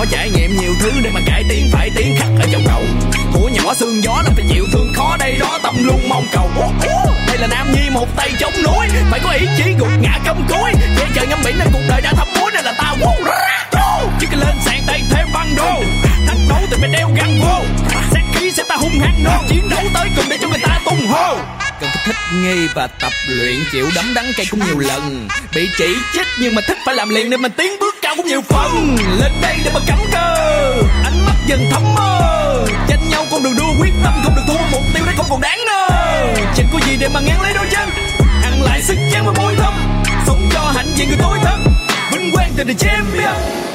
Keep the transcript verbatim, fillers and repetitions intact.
nhỏ trải nghiệm nhiều thứ để mà cải tiến phải tiến khắc ở trong cậu. Của nhỏ xương gió là phải chịu thương khó đây đó tâm luôn mong cầu. Đây là Nam Nhi một tay chống núi, phải có ý chí gục ngã cắm cúi. Dễ chờ ngắm biển nên cuộc đời đã thấm muối nên là tao chỉ cần lên sàn tay thêm băng đô. Thách đấu thì phải đeo găng vô, xét khí sẽ ta hung hăng nô. Chiến đấu tới cùng để cho người ta tung hô. Cần phải thích nghi và tập luyện, chịu đấm đắng cay cũng nhiều lần. Bị chỉ trích nhưng mà thích phải làm liền nên mình tiến bước cao cũng nhiều phần. Lên đây để mà cắm cơ, ánh mắt dần thấm mơ. Tranh nhau con đường đua quyết tâm không được thua, mục tiêu đấy không còn đáng nơ. Chẳng có gì để mà ngăn lấy đôi chân, ăn lại sức chán và bôi thâm. Sống cho hạnh diện người tối thân, vinh quang từ the champion.